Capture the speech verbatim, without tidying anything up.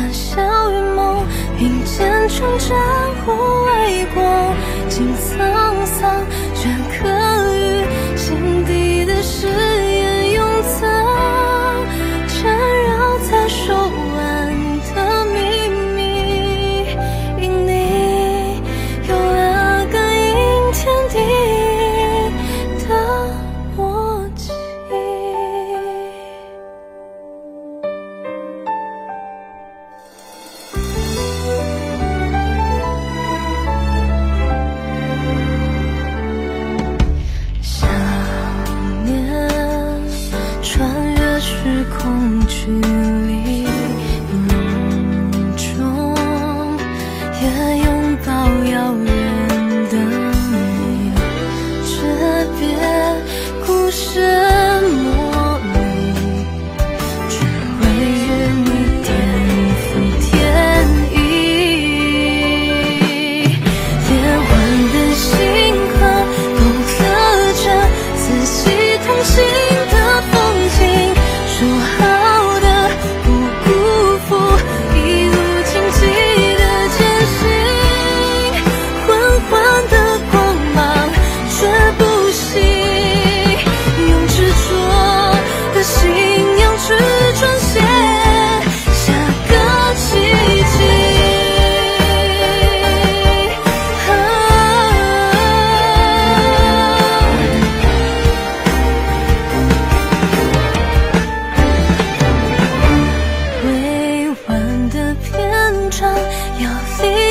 欢笑与梦，并肩成长或微光，尽沧桑镌刻于心底的誓言，永藏缠绕在手腕的秘密，因你有了感应天地的默契。想念穿越时空距离，梦中也拥抱遥远的你，诀别孤身莫离，只为与你颠覆天意。连环的星河都刻着四季同行的风景，说好的不辜负一路荆棘的艰辛，缓缓的光芒却不息，用执着的信仰去撰写下个奇迹。委婉的篇章，要离